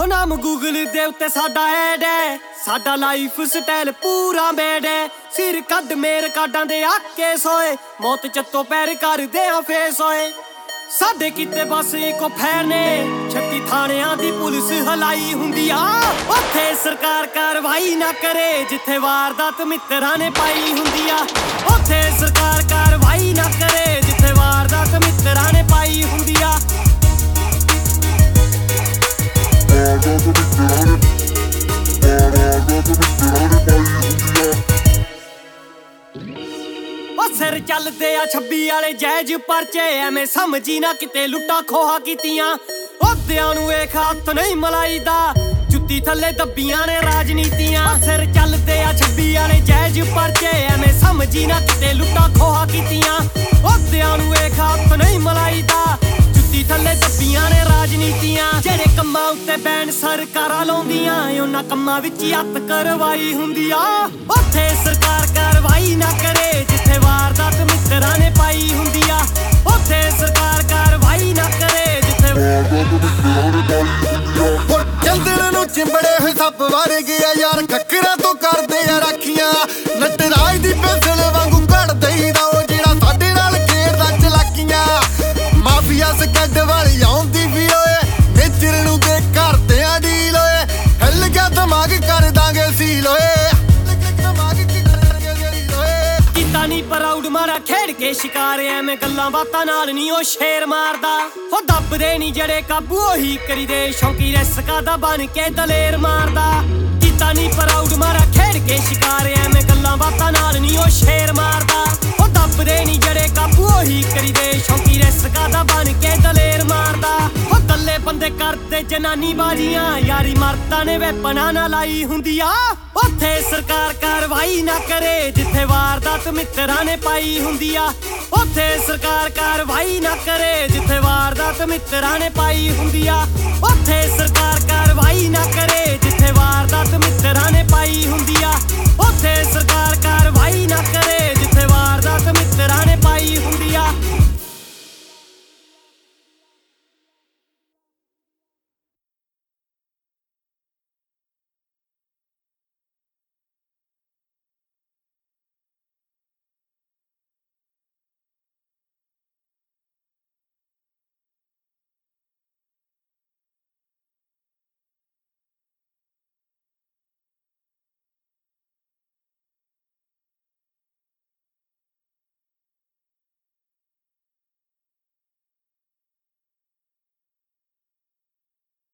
हो नाम गूगल दे उत्ते साडा ऐड है, साडा लाइफ स्टाइल पूरा मेड है। सिर कड मेर काडां दे आके सोए, मौत चत्तो पैर कर दे फेस होए। साडे किते बस इको फैर ने, 36 थाणियां दी पुलिस हलाई हुंदी आ। उत्थे सरकार कार्रवाई ना करे, जिथे वारदात मित्तरां ने पाई हुंदी आ। उत्थे सरकार कार्रवाई ना करे, जिथे वारदात मित्तरां ने पाई हुंदी आ। सिर चलदे आ 26 वाले जैज परचे, एवें समझी ना किते लुट्टा खोहा कीतियां। ओहदियां नूं वेख हत्थ नहीं मलाईदा, जुत्ती थल्ले दब्बियां ने राजनीतियां। सिर चलदे आ 26 वाले जैज परचे, एवें समझी ना किते लुट्टा खोहा कीतियां। ओहदियां नूं वेख हत्थ नहीं मलाईदा, जुत्ती थल्ले दब्बियां ने राजनीतियां। जेड़े कम्मां उत्ते बैन सरकारां लाउंदियां, उन्हां कम्मां विच हत्थ करवाई हुंदी आ। उत्थे सरकार कार्रवाई ना करे, जिथे वारदात मित्तरां ने पाई हुंदी आ। उत्थे सरकार कार्रवाई ना करे, जिथे वारदात मित्तरां ने पाई हुंदी आ। चंदन नूं चिंबड़े होए सप वारे गया यार, खक्करां तो करदे आ राखियां। नटराज दी पेंसिल वांगू कढ़ दईदा ओ जेड़ा साडे नाल खेडदा चलाकियां। माफिया सकड वाली आउंदी भी ओए, नेचर नूं दे करदियां डील ओए। हिल गया दिमाग कर दांगे सील ओए। नी प्राउड मारा खेड के शिकार, एवें गल्लां बातां नाल नी ओ शेर मारदा। हो दबदे नी जेड़े काबू ओही करी दे, शौकी रिस्का दा बन के दलेर मारदा। कीता नी प्राउड मारा खेड के शिकार, एवें गल्लां बातां नाल नी ओ शेर मारदा। हो दबदे नी जेड़े काबू ओही करी दे, शौकी रिस्का दा बन के दलेर मारदा। हो दल्ले बंदे करदे जनानी बाजियां, यारी मर्दां ने वेपना ना लाई हुंदी आ। उत्थे सरकार कार्रवाई ना करे, जिथे वारदात मित्तरां ने पाई हुंदी आ। उत्थे सरकार कार्रवाई ना करे, जिथे वारदात मित्तरां ने पाई हुंदी आ। उत्थे सरकार कार्रवाई ना करे, जिथे वारदात मित्तरां ने पाई हुंदी आ।